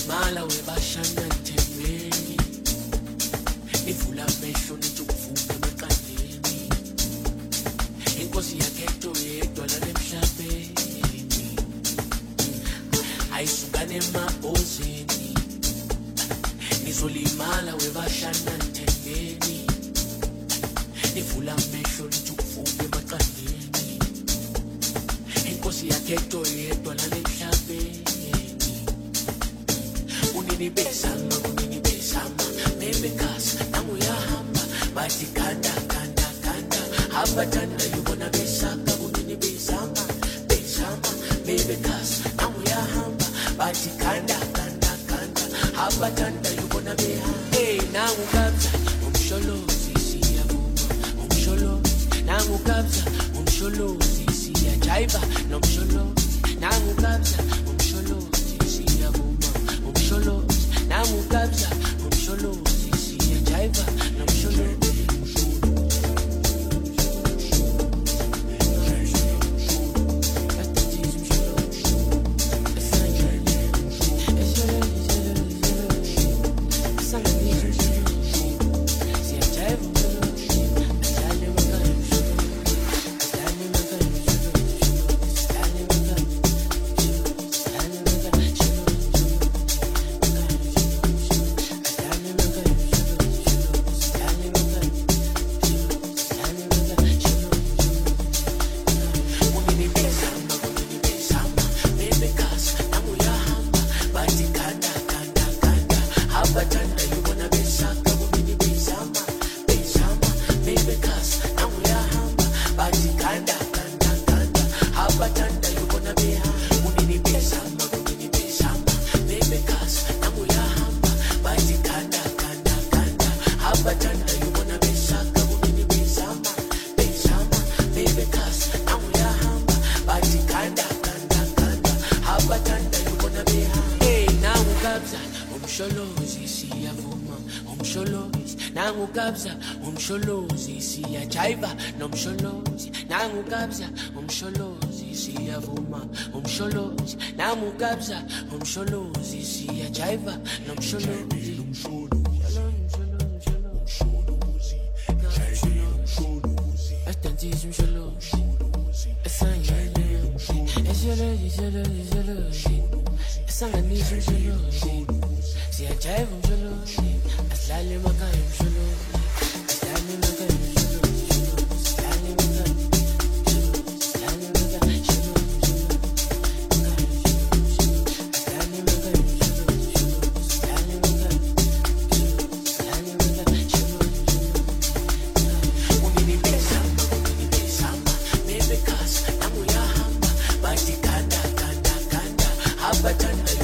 Nizolimala webashana ntembeni, nivula amehlo nithi ukuvuka emaqandeni. Inkosi yakhetho yedwa lana emhlabeni, ayisukane ema-ozeni. Nizolimala webashana ntembeni, nivula amehlo nithi ukuvuka emaqandeni. Inkosi yakhetho yedwa lana emhlabeni, unini besama, bebe casa, nangu yahamba, bathi kanda, hamba tanda yubona besaka, unini besama, bebe casa, nangu yahamba, bathi kanda, hamba tanda yubona behamba. Hey, nangu kabza, umsholozi siyavuma, umsholozi, nangu kabza, umsholozi siyajaiba, nomsholozi, nangu kabza, umsholozi siyavuma, umsholozi, nangu kabza, umsholozi siyajaiba, nomsholozi. Umsholozi siyajaiba, nomsholozi, nangu kabza, umsholozi siyavuma, umsholozi, nangu kabza, umsholozi siyajaiba, nomsholozi. But